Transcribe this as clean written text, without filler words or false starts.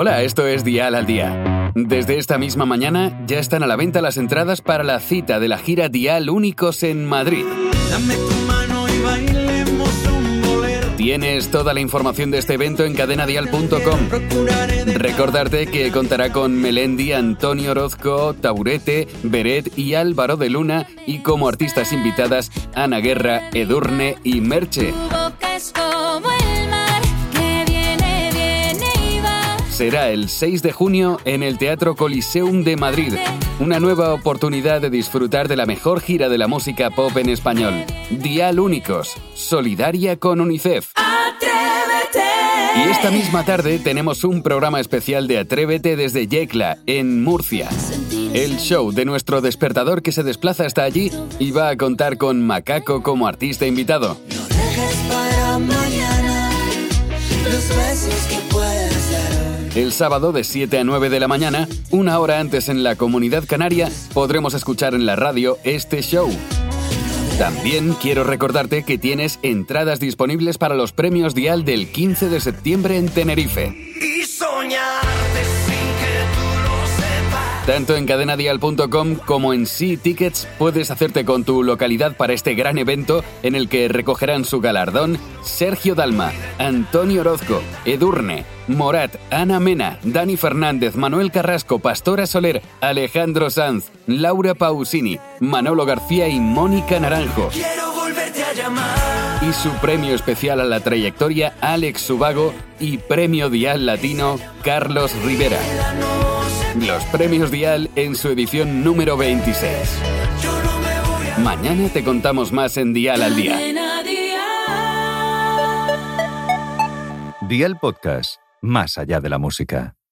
Hola, esto es Dial al Día. Desde esta misma mañana ya están a la venta las entradas para la cita de la gira Dial Únicos en Madrid. Dame tu mano y bailemos un bolero. Tienes toda la información de este evento en cadenadial.com. Recordarte que contará con Melendi, Antonio Orozco, Taburete, Beret y Álvaro de Luna, y como artistas invitadas Ana Guerra, Edurne y Merche. Será el 6 de junio en el Teatro Coliseum de Madrid. Una nueva oportunidad de disfrutar de la mejor gira de la música pop en español. Dial Únicos, solidaria con UNICEF. ¡Atrévete! Y esta misma tarde tenemos un programa especial de Atrévete desde Yecla, en Murcia. El show de nuestro despertador que se desplaza hasta allí y va a contar con Macaco como artista invitado. No dejes para mañana los besos que puedes dar. El sábado de 7 a 9 de la mañana, una hora antes en la Comunidad Canaria, podremos escuchar en la radio este show. También quiero recordarte que tienes entradas disponibles para los premios Dial del 15 de septiembre en Tenerife. Y soñarte sin que tú lo sepas. Tanto en cadenadial.com como en Sí Tickets puedes hacerte con tu localidad para este gran evento en el que recogerán su galardón Sergio Dalma, Antonio Orozco, Edurne, Morat, Ana Mena, Dani Fernández, Manuel Carrasco, Pastora Soler, Alejandro Sanz, Laura Pausini, Manolo García y Mónica Naranjo. Quiero volverte a llamar. Y su premio especial a la trayectoria Alex Subago y premio Dial Latino Carlos Rivera. Los premios Dial en su edición número 26. Yo no me voy a... Mañana te contamos más en Dial al Día. Dial Podcast, más allá de la música.